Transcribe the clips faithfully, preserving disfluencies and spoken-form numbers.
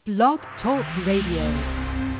Blog Talk Radio.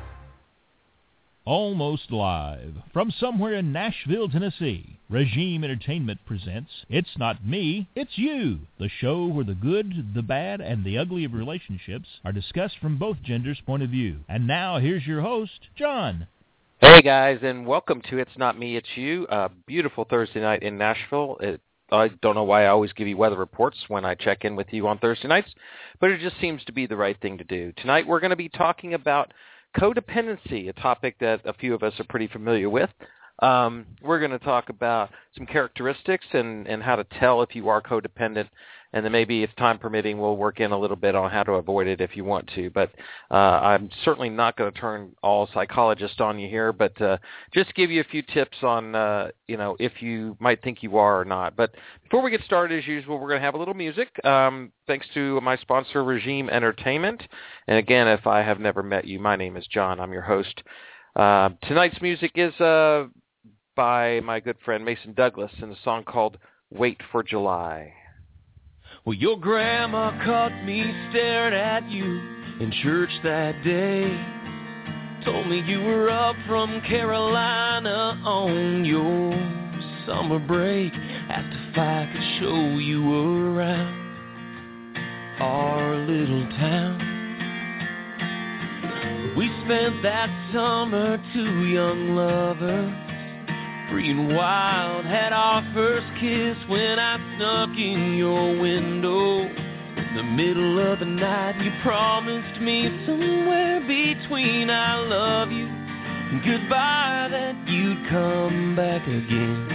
Almost live from somewhere in Nashville, Tennessee, Regime Entertainment presents It's Not Me, It's You, the show where the good, the bad, and the ugly of relationships are discussed from both genders' point of view. And now, here's your host, John. Hey, guys, and welcome to It's Not Me, It's You, a beautiful Thursday night in Nashville. It, I don't know why I always give you weather reports when I check in with you on Thursday nights, but it just seems to be the right thing to do. Tonight, we're going to be talking about codependency, a topic that a few of us are pretty familiar with. Um, we're going to talk about some characteristics and, and how to tell if you are codependent, and then maybe if time permitting, we'll work in a little bit on how to avoid it if you want to. But uh, I'm certainly not going to turn all psychologists on you here, but uh, just give you a few tips on, uh, you know, if you might think you are or not. But before we get started, as usual, we're going to have a little music, um, thanks to my sponsor, Regime Entertainment. And again, if I have never met you, my name is John. I'm your host. Uh, tonight's music is uh, by my good friend Mason Douglas in a song called Wait for July. Well, your grandma caught me staring at you in church that day. Told me you were up from Carolina on your summer break. Asked if I could show you around our little town. We spent that summer two young lovers, free and wild, had our first kiss when I snuck in your window. In the middle of the night, you promised me somewhere between I love you and goodbye that you'd come back again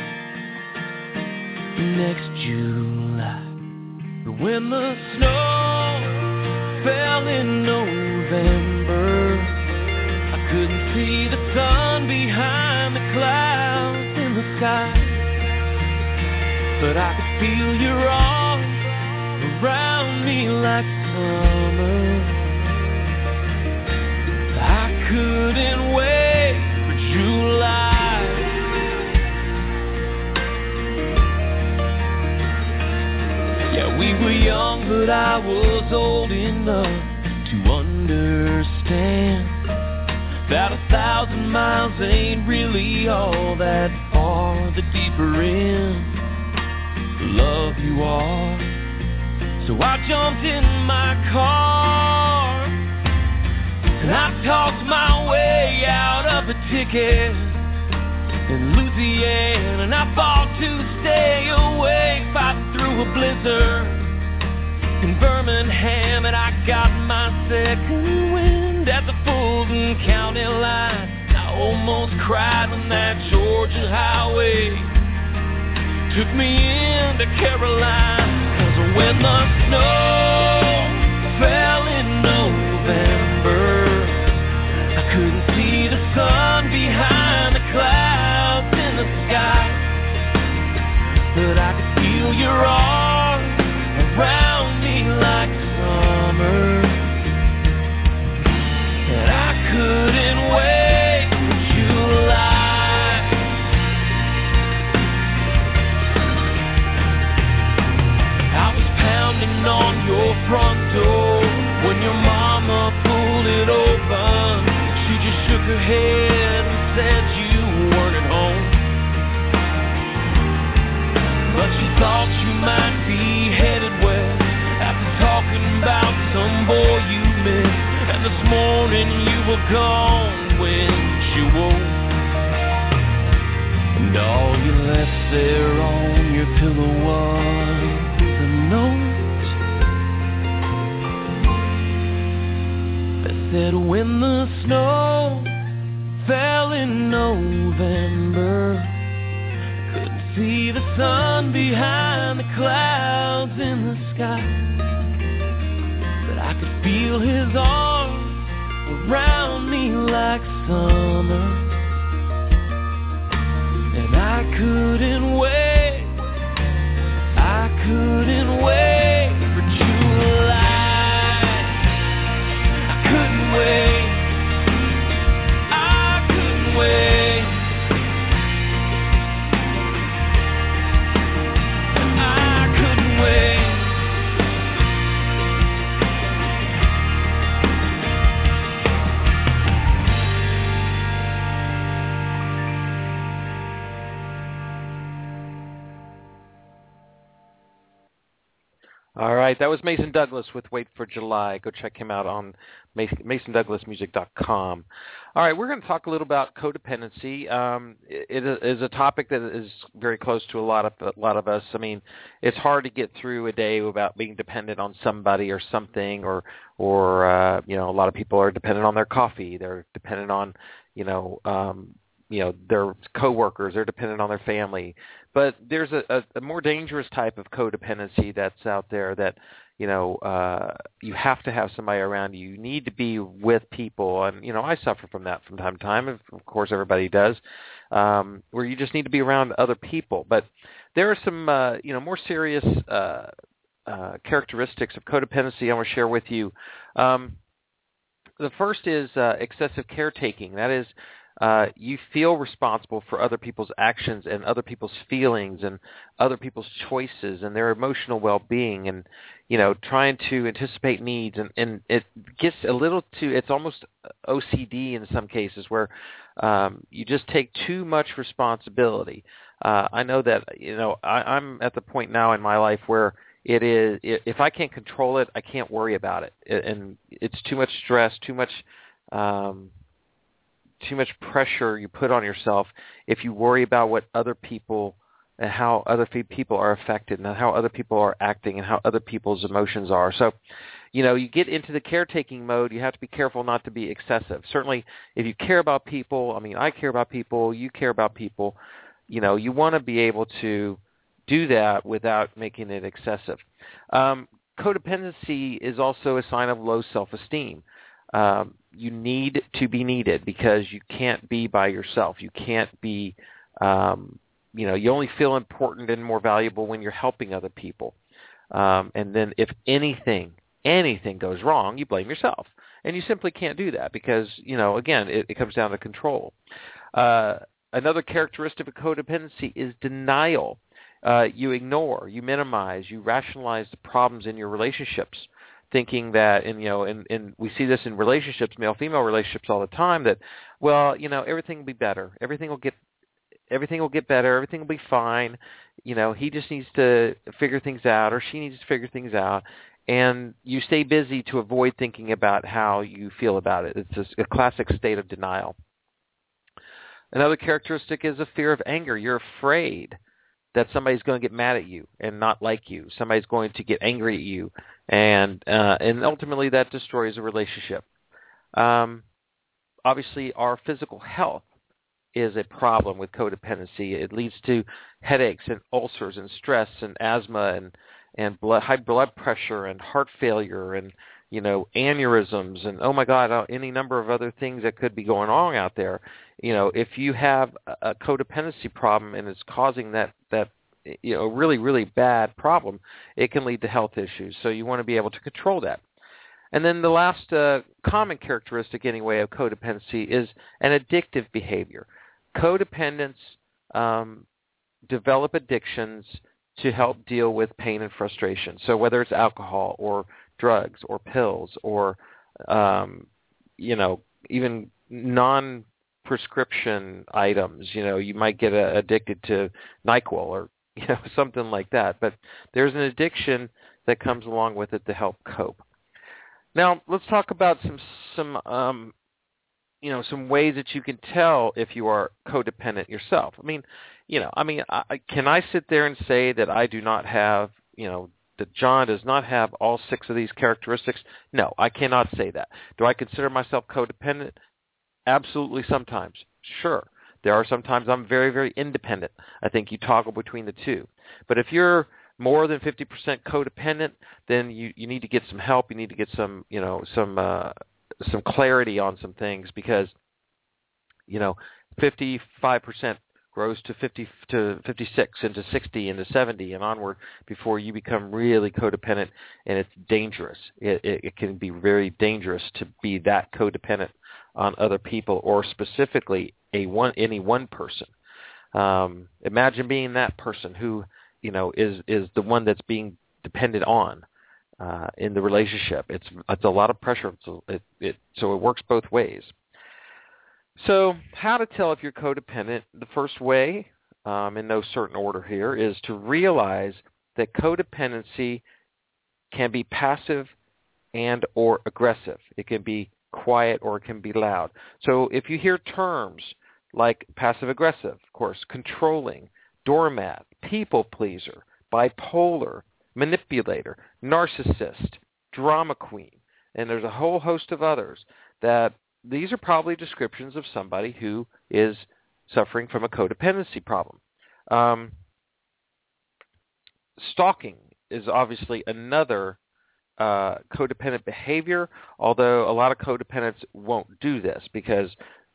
next July. But when the snow fell in November, I couldn't see the sun behind the clouds in the sky, but I could feel your arms around me like summer. I couldn't wait for July. Yeah, we were young, but I was old enough to understand that a thousand miles ain't really all that far. The deeper in love you are. So I jumped in my car and I talked my way out of a ticket in Louisiana, and I fought to stay awake, fight through a blizzard in Birmingham, and I got my second wind at the Fulton County line. I almost cried when that Georgia highway took me into Carolina. 'Cause when the snow fell in November, I couldn't see the sun behind the clouds in the sky, but I could feel your arms around me like summer. And I couldn't wait for July. I was pounding on your front door when your mama pulled it open. She just shook her head and said you weren't at home, but she thought you might be headed west after talking about some boy you missed. And this morning you were gone when she woke, and all you left there on your pillow was a note that said, when the snow fell in November, I couldn't see the sun behind the clouds in the sky, but I could feel his arms around me like summer. And I couldn't wait, I couldn't wait for July. I couldn't wait, I couldn't wait, I couldn't wait. right. That was Mason Douglas with Wait for July. Go check him out on mason douglas music dot com. All right, we're going to talk a little about codependency. Um, it, it is a topic that is very close to a lot of a lot of us. I mean, it's hard to get through a day without being dependent on somebody or something, or or uh, you know, a lot of people are dependent on their coffee. They're dependent on, you know, um, you know, their coworkers. They're dependent on their family. But there's a, a, a more dangerous type of codependency that's out there that, you know, uh, you have to have somebody around you. You need to be with people. And, you know, I suffer from that from time to time. Of course, everybody does, um, where you just need to be around other people. But there are some, uh, you know, more serious uh, uh, characteristics of codependency I want to share with you. Um, the first is uh, excessive caretaking. That is, Uh, you feel responsible for other people's actions and other people's feelings and other people's choices and their emotional well-being, and, you know, trying to anticipate needs. And, and it gets a little too, it's almost O C D in some cases, where um, you just take too much responsibility. Uh, I know that, you know, I, I'm at the point now in my life where it is, if I can't control it, I can't worry about it. And it's too much stress, too much um too much pressure you put on yourself if you worry about what other people and how other people are affected and how other people are acting and how other people's emotions are. So, you know, you get into the caretaking mode, you have to be careful not to be excessive. Certainly, if you care about people, I mean, I care about people, you care about people, you know, you want to be able to do that without making it excessive. Um, codependency is also a sign of low self-esteem. Um, you need to be needed because you can't be by yourself. You can't be, um, you know, you only feel important and more valuable when you're helping other people. Um, and then if anything, anything goes wrong, you blame yourself. And you simply can't do that because, you know, again, it, it comes down to control. Uh, another characteristic of codependency is denial. Uh, you ignore, you minimize, you rationalize the problems in your relationships, thinking that, and, you know, and, and we see this in relationships, male-female relationships all the time, that, well, you know, everything will be better. Everything will get, everything will get better. Everything will be fine. You know, he just needs to figure things out, or she needs to figure things out. And you stay busy to avoid thinking about how you feel about it. It's a, a classic state of denial. Another characteristic is a fear of anger. You're afraid that somebody's going to get mad at you and not like you. Somebody's going to get angry at you, and uh, and ultimately that destroys a relationship. Um, obviously, our physical health is a problem with codependency. It leads to headaches and ulcers and stress and asthma and and blood, high blood pressure and heart failure and, you know, aneurysms and, oh my God, any number of other things that could be going on out there. You know, if you have a codependency problem and it's causing that, that, you know, really, really bad problem, it can lead to health issues. So you want to be able to control that. And then the last uh, common characteristic, anyway, of codependency is an addictive behavior. Codependents um, develop addictions to help deal with pain and frustration. So whether it's alcohol or drugs or pills or, um, you know, even non prescription items, you know, you might get uh, addicted to NyQuil or, you know, something like that. But there's an addiction that comes along with it to help cope. Now, let's talk about some, some um, you know, some ways that you can tell if you are codependent yourself. I mean, you know, I mean, I, can I sit there and say that I do not have, you know, that John does not have all six of these characteristics? No, I cannot say that. Do I consider myself codependent? Absolutely, sometimes. Sure. There are sometimes I'm very, very independent. I think you toggle between the two. But if you're more than fifty percent codependent, then you, you need to get some help. You need to get some, you know, some uh, some clarity on some things, because, you know, fifty-five percent grows to fifty to fifty-six, into sixty, into seventy, and onward before you become really codependent, and it's dangerous. It, it, it can be very dangerous to be that codependent on other people, or specifically a one any one person. Um, imagine being that person who, you know, is is the one that's being depended on uh, in the relationship. It's it's a lot of pressure. So it, it so it works both ways. So how to tell if you're codependent? The first way, um, in no certain order here, is to realize that codependency can be passive and or aggressive. It can be quiet or it can be loud. So if you hear terms like passive-aggressive, of course, controlling, doormat, people pleaser, bipolar, manipulator, narcissist, drama queen, and there's a whole host of others, that these are probably descriptions of somebody who is suffering from a codependency problem. Um, stalking is obviously another uh, codependent behavior, although a lot of codependents won't do this because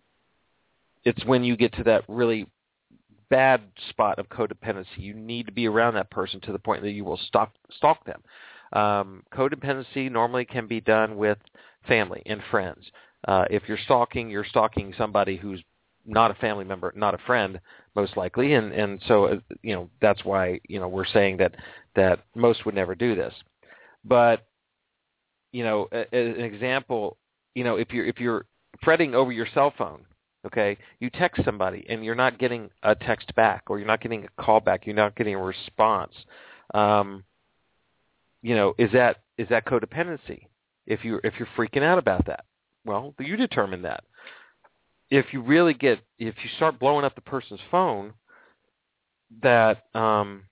it's when you get to that really bad spot of codependency. You need to be around that person to the point that you will stalk, stalk them. Um, codependency normally can be done with family and friends. Uh, if you're stalking, you're stalking somebody who's not a family member, not a friend, most likely, and and so uh, you know that's why you know we're saying that that most would never do this. But you know, as an example, you know, if you're if you're fretting over your cell phone, okay, you text somebody and you're not getting a text back, or you're not getting a call back, you're not getting a response. Um, you know, is that is that codependency? If you if you're freaking out about that, well, you determine that. If you really get, if you start blowing up the person's phone, that um,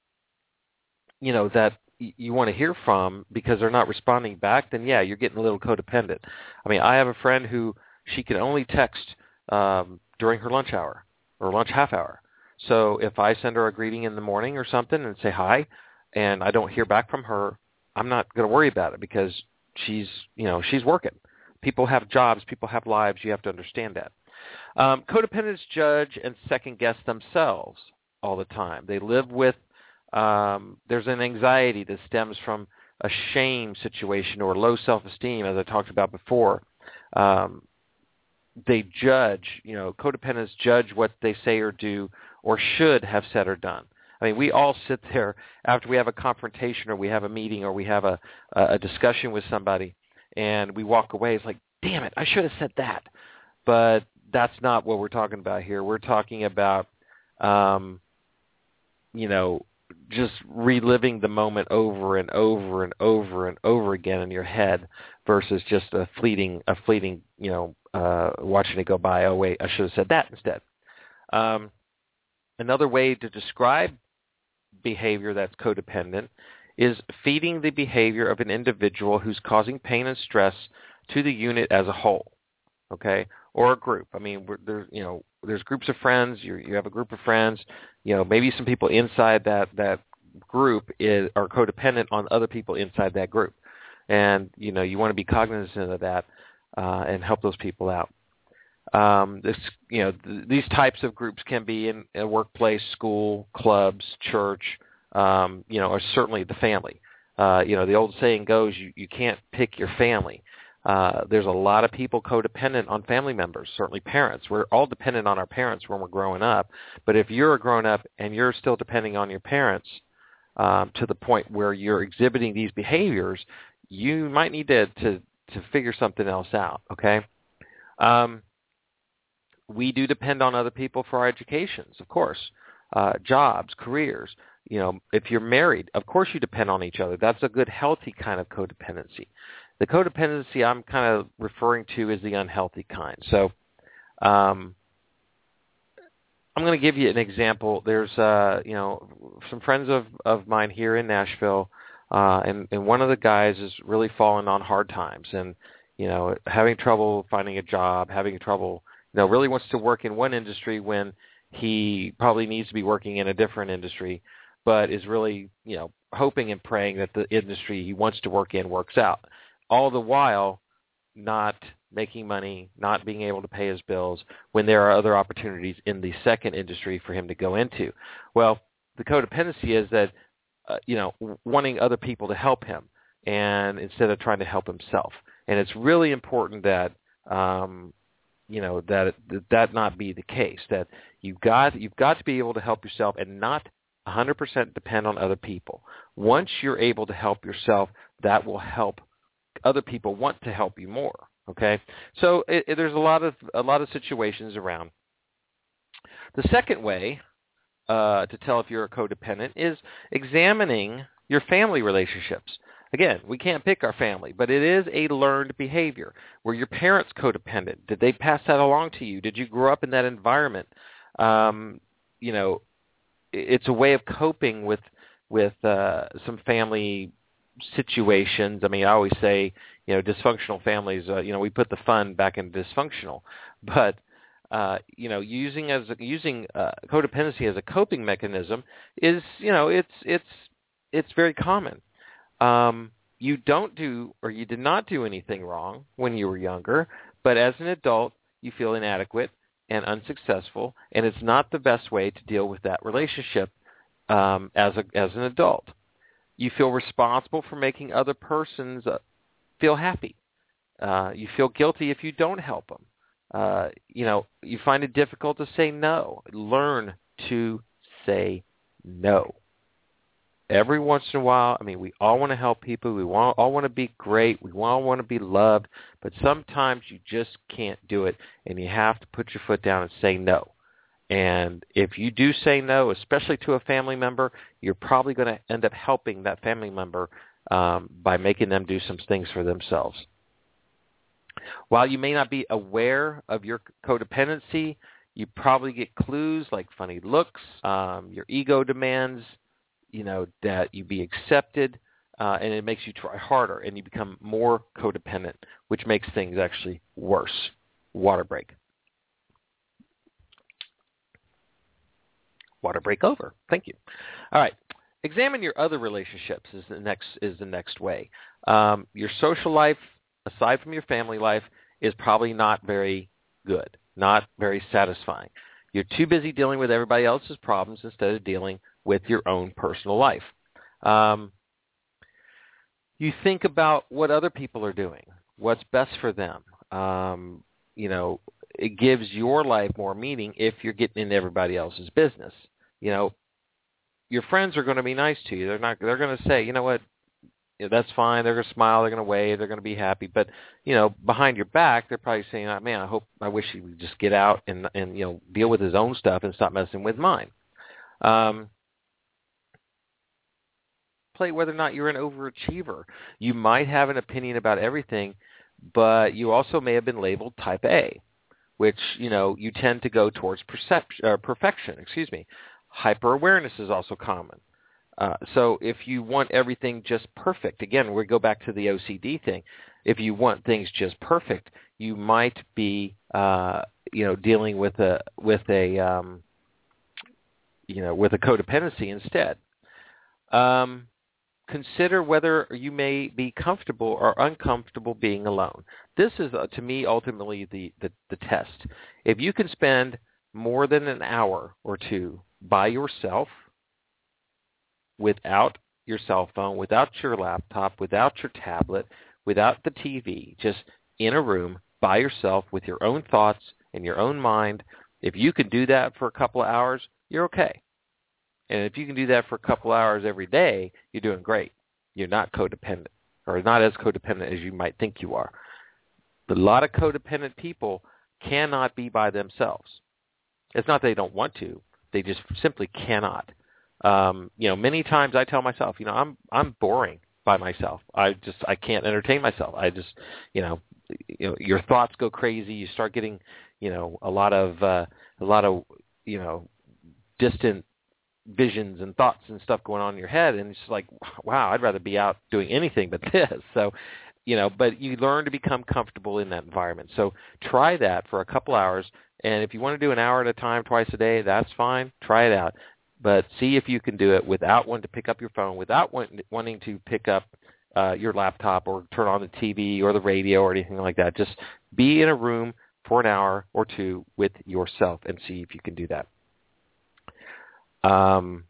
you know that y- you want to hear from because they're not responding back, then yeah, you're getting a little codependent. I mean, I have a friend who she can only text um, during her lunch hour or lunch half hour. So if I send her a greeting in the morning or something and say hi, and I don't hear back from her, I'm not going to worry about it because she's, you know, she's working. People have jobs. People have lives. You have to understand that. Um, codependents judge and second-guess themselves all the time. They live with, um, there's an anxiety that stems from a shame situation or low self-esteem, as I talked about before. Um, they judge, you know, codependents judge what they say or do or should have said or done. I mean, we all sit there after we have a confrontation or we have a meeting or we have a, a discussion with somebody, and we walk away. It's like, damn it, I should have said that. But that's not what we're talking about here. We're talking about, um, you know, just reliving the moment over and over and over and over again in your head versus just a fleeting, a fleeting, you know, uh, watching it go by. Oh, wait, I should have said that instead. Um, another way to describe behavior that's codependent is feeding the behavior of an individual who's causing pain and stress to the unit as a whole, okay, or a group. I mean, we're, there's you know there's groups of friends. You you have a group of friends. You know, maybe some people inside that that group is are codependent on other people inside that group, and you know you want to be cognizant of that uh, and help those people out. Um, this you know th- these types of groups can be in a workplace, school, clubs, church. Um, you know, or certainly the family. Uh, you know, the old saying goes, you, you can't pick your family. Uh, there's a lot of people codependent on family members, certainly parents. We're all dependent on our parents when we're growing up. But if you're a grown-up and you're still depending on your parents um, to the point where you're exhibiting these behaviors, you might need to, to, to figure something else out, okay? Um, we do depend on other people for our educations, of course, uh, jobs, careers. You know, if you're married, of course you depend on each other. That's a good, healthy kind of codependency. The codependency I'm kind of referring to is the unhealthy kind. So um, I'm going to give you an example. There's, uh, you know, some friends of, of mine here in Nashville, uh, and, and one of the guys is really fallen on hard times and, you know, having trouble finding a job, having trouble, you know, really wants to work in one industry when he probably needs to be working in a different industry, but is really, you know, hoping and praying that the industry he wants to work in works out. All the while not making money, not being able to pay his bills when there are other opportunities in the second industry for him to go into. Well, the codependency is that, uh, you know, wanting other people to help him and instead of trying to help himself. And it's really important that, um, you know, that that not be the case, that you've got, you've got to be able to help yourself and not one hundred percent depend on other people. Once you're able to help yourself, that will help other people want to help you more. Okay, so it, it, there's a lot of a lot of situations around. The second way uh, to tell if you're a codependent is examining your family relationships. again, we can't pick our family, but it is a learned behavior. Were your parents codependent? Did they pass that along to you? Did you grow up in that environment? Um, you know, it's a way of coping with with uh, some family situations. I mean, I always say, you know, dysfunctional families, uh, you know, we put the fun back in dysfunctional. But, uh, you know, using as using uh, codependency as a coping mechanism is, you know, it's it's it's very common. Um, you don't do or you did not do anything wrong when you were younger, but as an adult, you feel inadequate and unsuccessful, and it's not the best way to deal with that relationship um, as a as an adult. You feel responsible for making other persons uh, feel happy. Uh, you feel guilty if you don't help them. Uh, you know, you find it difficult to say no. Learn to say no. Every once in a while, I mean, we all want to help people. We want, all want to be great. We all want to be loved. But sometimes you just can't do it, and you have to put your foot down and say no. And if you do say no, especially to a family member, you're probably going to end up helping that family member um, by making them do some things for themselves. While you may not be aware of your codependency, you probably get clues like funny looks, um, your ego demands, you know, that you be accepted, uh, and it makes you try harder, and you become more codependent, which makes things actually worse. Water break. Water break over. Thank you. All right. Examine your other relationships is the next is the next way. Um, your social life, aside from your family life, is probably not very good, not very satisfying. You're too busy dealing with everybody else's problems instead of dealing with your own personal life. Um, you think about what other people are doing, what's best for them. Um, you know, it gives your life more meaning if you're getting into everybody else's business. You know, your friends are going to be nice to you. They're not. They're going to say, you know what, you know, that's fine. They're going to smile. They're going to wave. They're going to be happy. But you know, behind your back, they're probably saying, oh, "Man, I hope, I wish he would just get out and and you know deal with his own stuff and stop messing with mine." Um, play whether or not you're an overachiever. You might have an opinion about everything, but you also may have been labeled Type A, which you know you tend to go towards perception, uh, perfection. Excuse me. Hyper-awareness is also common. Uh, so if you want everything just perfect, again, we go back to the O C D thing. If you want things just perfect, you might be, uh, you know, dealing with a with a, um, you know, with a codependency instead. Um, consider whether you may be comfortable or uncomfortable being alone. This is, uh, to me, ultimately the, the, the test. If you can spend more than an hour or two by yourself, without your cell phone, without your laptop, without your tablet, without the T V, just in a room by yourself with your own thoughts and your own mind, if you can do that for a couple of hours, you're okay. And if you can do that for a couple of hours every day, you're doing great. You're not codependent, or not as codependent as you might think you are. But a lot of codependent people cannot be by themselves. It's not that they don't want to. They just simply cannot. Um, you know, many times I tell myself, you know, I'm I'm boring by myself. I just I can't entertain myself. I just, you know, you know, your thoughts go crazy. You start getting, you know, a lot of uh, a lot of, you know, distant visions and thoughts and stuff going on in your head, and it's like, wow, I'd rather be out doing anything but this. So, you know, but you learn to become comfortable in that environment. So try that for a couple hours. And if you want to do an hour at a time, twice a day, that's fine. Try it out. But see if you can do it without wanting to pick up your phone, without want, wanting to pick up uh, your laptop or turn on the T V or the radio or anything like that. Just be in a room for an hour or two with yourself and see if you can do that. Um,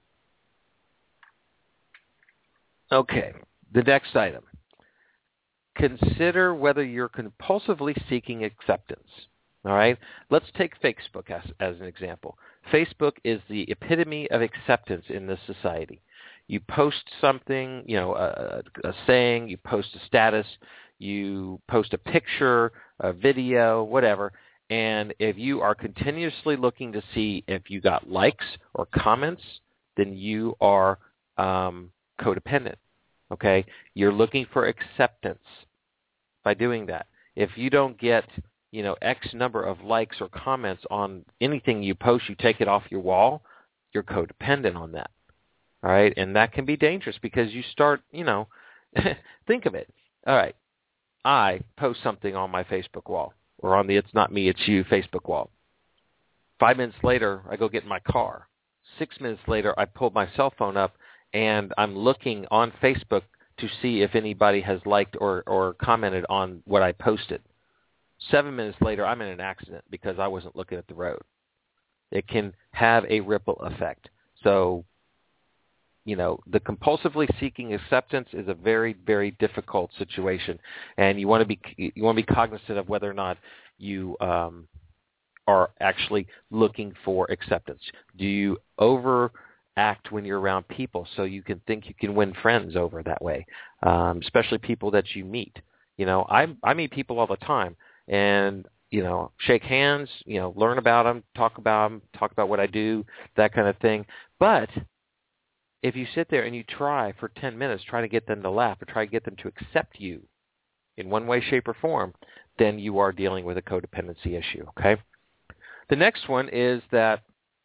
okay, the next item. Consider whether you're compulsively seeking acceptance. All right, let's take Facebook as, as an example. Facebook is the epitome of acceptance in this society. You post something, you know, a, a saying, you post a status, you post a picture, a video, whatever, and if you are continuously looking to see if you got likes or comments, then you are um, codependent. okay? You're looking for acceptance by doing that. If you don't get, you know, X number of likes or comments on anything you post, you take it off your wall, you're codependent on that, all right? And that can be dangerous because you start, you know, think of it. All right, I post something on my Facebook wall or on the It's Not Me, It's You Facebook wall. Five minutes later, I go get in my car. Six minutes later, I pull my cell phone up, and I'm looking on Facebook to see if anybody has liked or, or commented on what I posted. Seven minutes later, I'm in an accident because I wasn't looking at the road. It can have a ripple effect. So, you know, the compulsively seeking acceptance is a very, very difficult situation, and you want to be you want to be cognizant of whether or not you um, are actually looking for acceptance. Do you overact when you're around people so you can think you can win friends over that way, um, especially people that you meet? You know, I I meet people all the time, and you know, shake hands, you know, learn about them, talk about them, talk about what I do, that kind of thing. But if you sit there and you try for ten minutes, try to get them to laugh or try to get them to accept you in one way, shape, or form, then you are dealing with a codependency issue, okay? The next one is that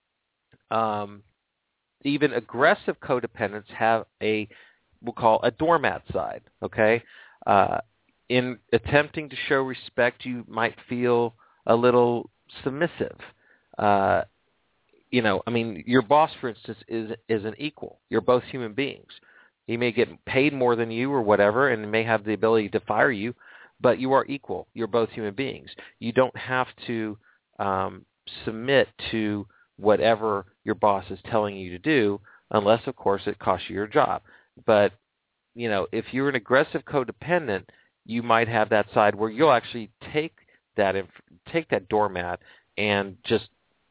um, even aggressive codependents have a, we'll call a doormat side, okay? Uh, in attempting to show respect, you might feel a little submissive. Uh, you know, I mean, your boss, for instance, is is an equal. You're both human beings. He may get paid more than you or whatever and may have the ability to fire you, but you are equal. You're both human beings. You don't have to um, submit to whatever your boss is telling you to do unless, of course, it costs you your job. But, you know, if you're an aggressive codependent, you might have that side where you'll actually take that take that doormat and just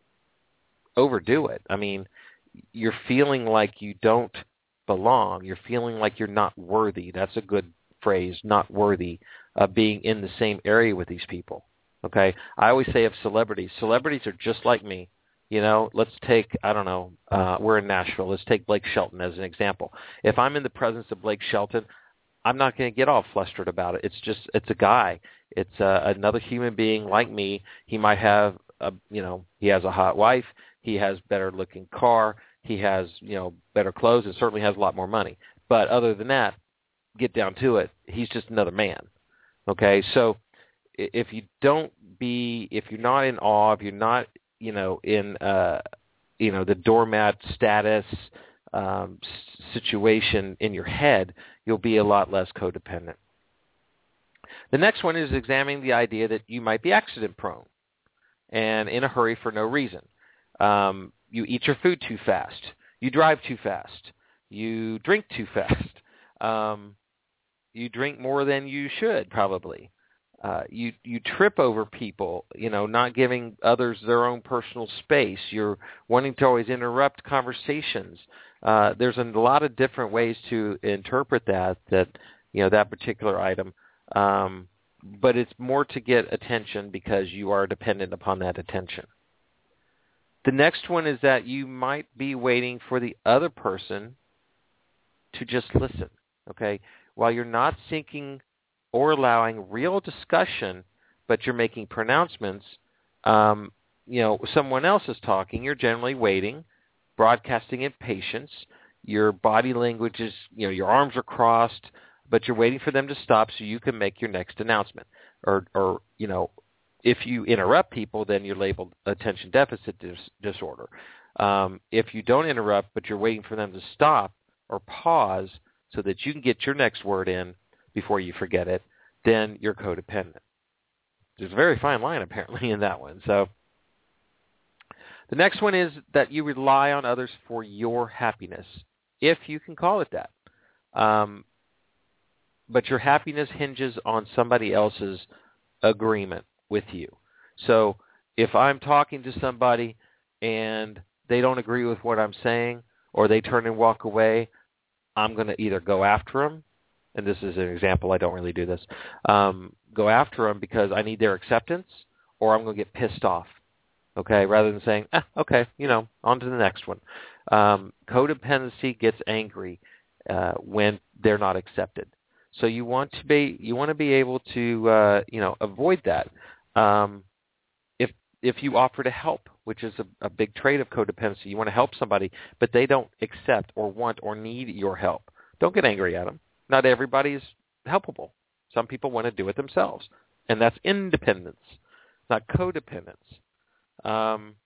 overdo it. I mean, you're feeling like you don't belong. You're feeling like you're not worthy. That's a good phrase, not worthy of being in the same area with these people. Okay? I always say of celebrities, celebrities are just like me. You know, let's take, I don't know, uh, we're in Nashville. Let's take Blake Shelton as an example. If I'm in the presence of Blake Shelton, I'm not going to get all flustered about it. It's just, it's a guy. It's uh, another human being like me. He might have, a, you know, he has a hot wife. He has better looking car. He has, you know, better clothes and certainly has a lot more money. But other than that, get down to it, he's just another man. Okay, so if you don't be, if you're not in awe, if you're not, you know, in, uh, you know, the doormat status um, situation in your head, you'll be a lot less codependent. The next one is examining the idea that you might be accident prone and in a hurry for no reason. Um, you eat your food too fast. You drive too fast. You drink too fast. Um, you drink more than you should, probably. Uh, you you trip over people, you know, not giving others their own personal space. You're wanting to always interrupt conversations. Uh, there's a lot of different ways to interpret that, that you know, that particular item. Um, but it's more to get attention because you are dependent upon that attention. The next one is that you might be waiting for the other person to just listen, okay? While you're not seeking or allowing real discussion, but you're making pronouncements, um, you know, someone else is talking, you're generally waiting, broadcasting impatience. Your body language is, you know, your arms are crossed, but you're waiting for them to stop so you can make your next announcement. Or, or you know, if you interrupt people, then you're labeled attention deficit dis- disorder. Um, if you don't interrupt, but you're waiting for them to stop or pause so that you can get your next word in before you forget it, then you're codependent. There's a very fine line, apparently, in that one. So the next one is that you rely on others for your happiness, if you can call it that. Um, but your happiness hinges on somebody else's agreement with you. So if I'm talking to somebody and they don't agree with what I'm saying or they turn and walk away, I'm going to either go after them, and this is an example, I don't really do this, um, go after them because I need their acceptance, or I'm going to get pissed off, okay, rather than saying, ah, okay, you know, on to the next one. Um, codependency gets angry, uh, when they're not accepted. So you want to be you want to be able to uh, you know avoid that. Um, if if you offer to help, which is a, a big trait of codependency, you want to help somebody, but they don't accept or want or need your help. Don't get angry at them. Not everybody is helpable. Some people want to do it themselves, and that's independence, not codependence. Um,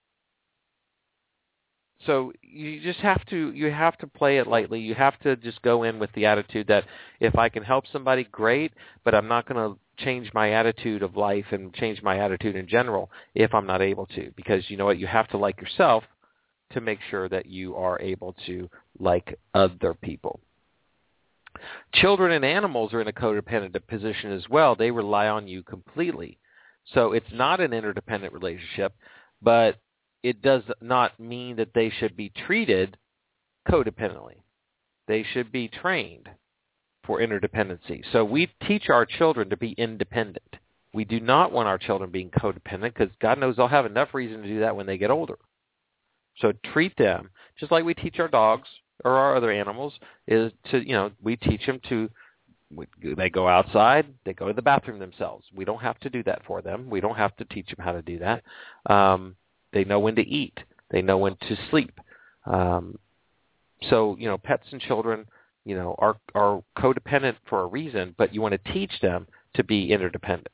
So you just have to you have to play it lightly. You have to just go in with the attitude that if I can help somebody, great, but I'm not going to change my attitude of life and change my attitude in general if I'm not able to. Because you know what? You have to like yourself to make sure that you are able to like other people. Children and animals are in a codependent position as well. They rely on you completely. So it's not an interdependent relationship, but it does not mean that they should be treated codependently. They should be trained for interdependency. So we teach our children to be independent. We do not want our children being codependent because God knows they'll have enough reason to do that when they get older. So treat them just like we teach our dogs or our other animals is to, you know, we teach them to, they go outside, they go to the bathroom themselves. We don't have to do that for them. We don't have to teach them how to do that. Um, They know when to eat. They know when to sleep. Um, so, you know, pets and children, you know, are, are codependent for a reason, but you want to teach them to be interdependent.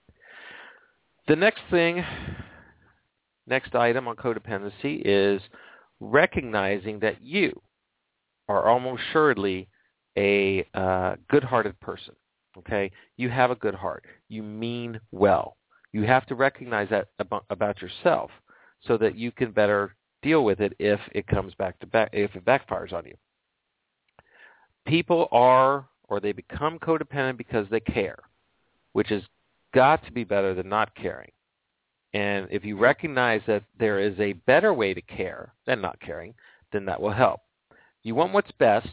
The next thing, next item on codependency is recognizing that you are almost surely a uh, good-hearted person, okay? You have a good heart. You mean well. You have to recognize that about, about yourself, so that you can better deal with it if it comes back to back, if it backfires on you. People are, or they become codependent because they care, which has got to be better than not caring. And if you recognize that there is a better way to care than not caring, then that will help. You want what's best,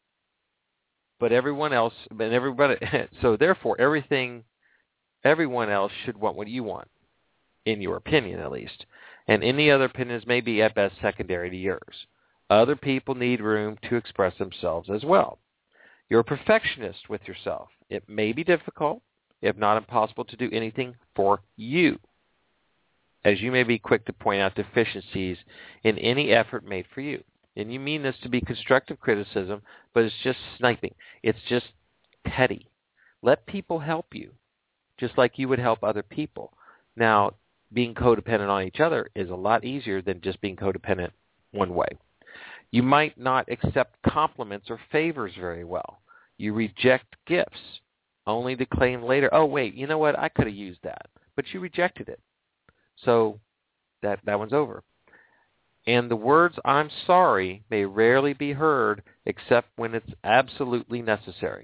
but everyone else, but everybody, so therefore everything, everyone else should want what you want, in your opinion at least. And any other opinions may be at best secondary to yours. Other people need room to express themselves as well. You're a perfectionist with yourself. It may be difficult, if not impossible, to do anything for you, as you may be quick to point out deficiencies in any effort made for you. And you mean this to be constructive criticism, but it's just sniping. It's just petty. Let people help you, just like you would help other people. Now, being codependent on each other is a lot easier than just being codependent one way. You might not accept compliments or favors very well. You reject gifts, only to claim later, oh, wait, you know what, I could have used that. But you rejected it. So that, that one's over. And the words, I'm sorry, may rarely be heard except when it's absolutely necessary.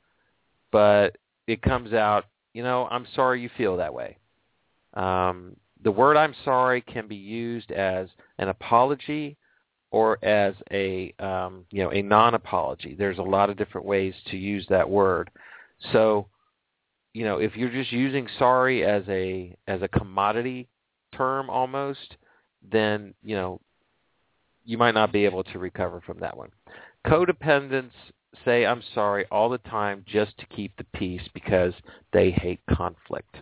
But it comes out, you know, I'm sorry you feel that way. Um, the word I'm sorry can be used as an apology or as a um, you know a non-apology. There's a lot of different ways to use that word. So, you know, if you're just using sorry as a as a commodity term almost, then you know you might not be able to recover from that one. Codependents say I'm sorry all the time just to keep the peace because they hate conflict.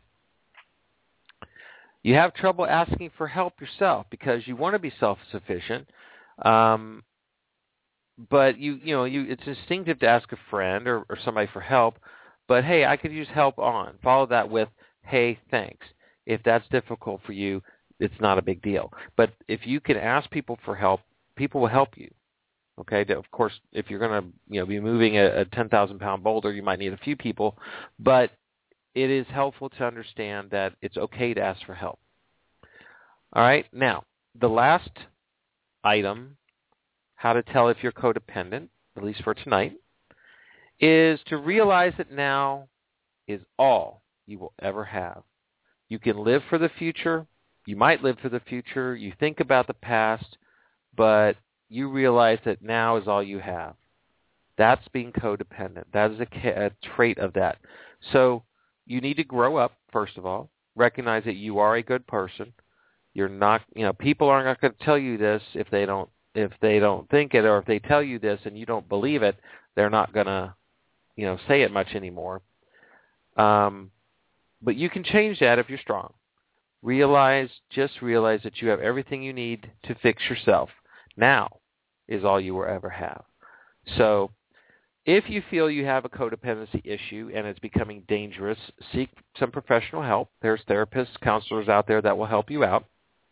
You have trouble asking for help yourself because you want to be self-sufficient, um, but you you know you it's instinctive to ask a friend or, or somebody for help. But hey, I could use help on. Follow that with hey, thanks. If that's difficult for you, it's not a big deal. But if you can ask people for help, people will help you. Okay. Of course, if you're going to you know be moving a, a ten thousand pound boulder, you might need a few people, but it is helpful to understand that it's okay to ask for help. All right. Now, the last item, how to tell if you're codependent, at least for tonight, is to realize that now is all you will ever have. You can live for the future. You might live for the future. You think about the past, but you realize that now is all you have. That's being codependent. That is a, a trait of that. So you need to grow up, first of all. Recognize that you are a good person. You're not, you know, people aren't going to tell you this if they don't, if they don't think it, or if they tell you this and you don't believe it, they're not going to, you know, say it much anymore. Um, but you can change that if you're strong. Realize, just realize that you have everything you need to fix yourself. Now is all you will ever have. So if you feel you have a codependency issue and it's becoming dangerous, seek some professional help. There's therapists, counselors out there that will help you out.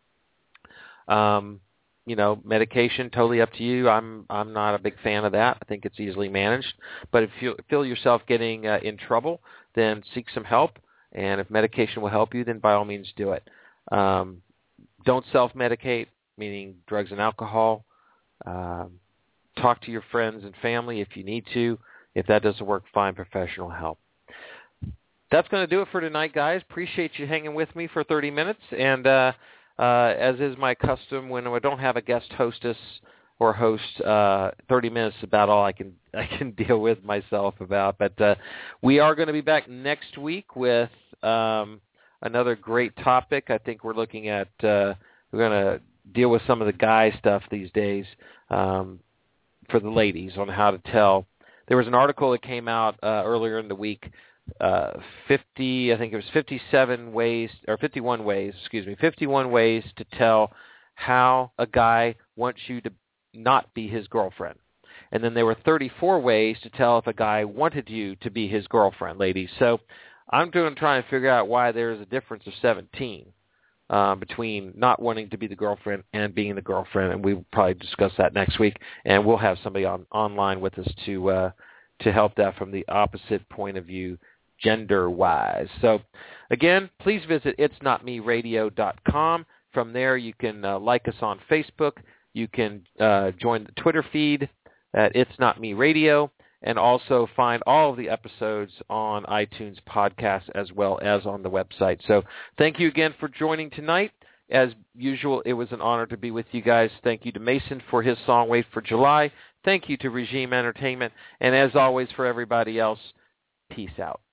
Um, you know, medication, totally up to you. I'm I'm not a big fan of that. I think it's easily managed. But if you feel yourself getting uh, in trouble, then seek some help. And if medication will help you, then by all means do it. Um, don't self-medicate, meaning drugs and alcohol. Um, talk to your friends and family if you need to. If that doesn't work, find professional help. That's going to do it for tonight, guys. Appreciate you hanging with me for thirty minutes. And uh, uh, as is my custom, when I don't have a guest hostess or host, uh, thirty minutes is about all I can I can deal with myself about. But uh, we are going to be back next week with um, another great topic. I think we're looking at uh, we're going to deal with some of the guy stuff these days um, for the ladies on how to tell. There was an article that came out uh, earlier in the week. Uh, fifty, I think it was fifty-seven ways or fifty-one ways. Excuse me, fifty-one ways to tell how a guy wants you to not be his girlfriend. And then there were thirty-four ways to tell if a guy wanted you to be his girlfriend, ladies. So I'm going to try and figure out why there's a difference of seventeen uh, between not wanting to be the girlfriend and being the girlfriend, and we'll probably discuss that next week. And we'll have somebody on online with us to uh, to help that from the opposite point of view, gender-wise. So, again, please visit its not me radio dot com. From there, you can uh, like us on Facebook. You can uh, join the Twitter feed at It's Not Me Radio, and also find all of the episodes on iTunes podcasts as well as on the website. So thank you again for joining tonight. As usual, it was an honor to be with you guys. Thank you to Mason for his song, Wait for July. Thank you to Regime Entertainment. And as always, for everybody else, peace out.